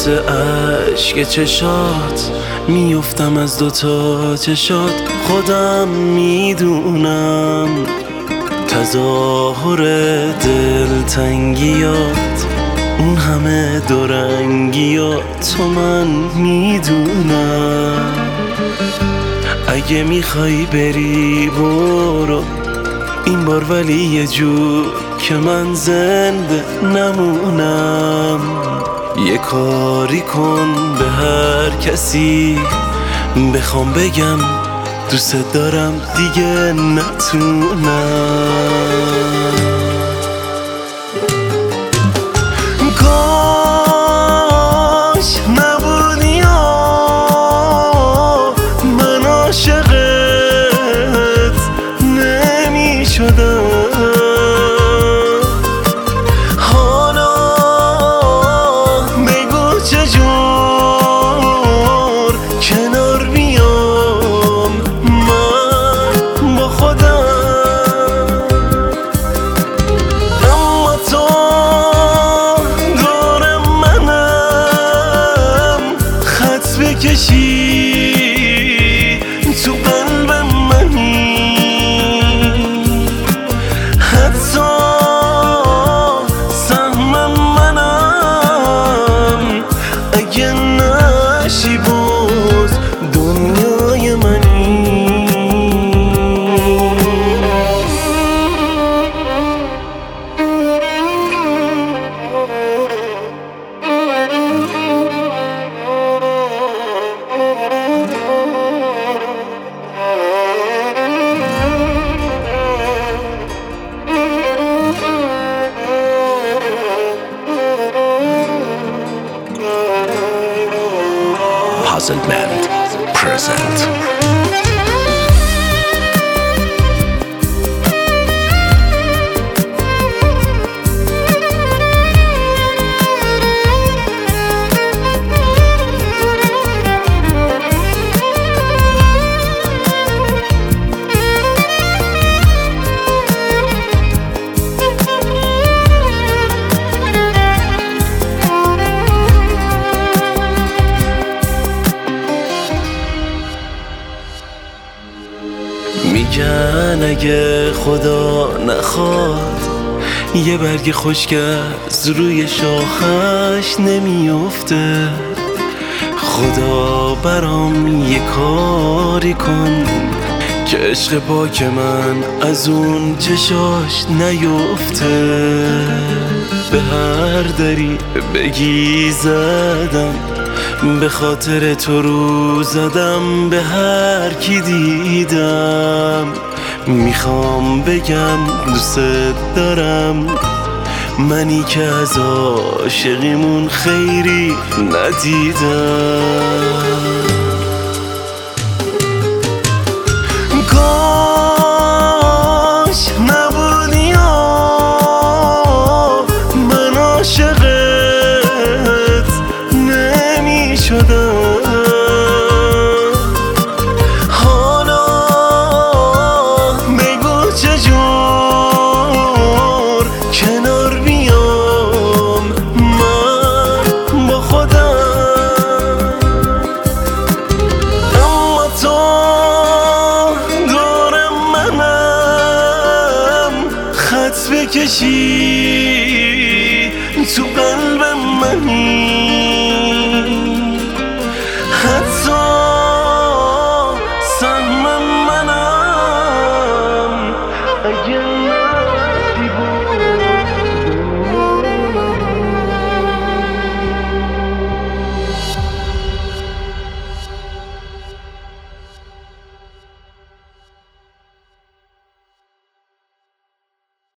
واسه عشق چشات میفتم از دوتا چشات. خودم میدونم تظاهر دلتنگیات، اون همه دورنگیات تو من میدونم. اگه میخوای بری برو این بار، ولی یه جور که من زنده نمونم. یه کاری کن به هر کسی بخوام بگم دوست دارم دیگه نتونم. کاش نبودی من عاشقت نمی شدم. حالا بگو چجور کنار بیام من با خودم. اما تو دور منم خط بکشی تو قلب منی. حتی سهم منم اگه نشی باز دنیای منی. Puzzle Band present. میگن اگه خدا نخواد یه برگ خشک از روی شاخش نمیفته. خدا برام یه کاری کن که عشق پاک من از اون چشاش نیفته. به هر دری بگی زدم، به خاطر تو رو زدم، به هر کی دیدم میخوام بگم دوست دارم. منی که از عاشقیمون خیری ندیدم. کاش نبودی من عاشقت نمی شدم. حالا بگو چجور کنار بیام من با خودم. اما تو دور منم خط بکشی تو قلب منی.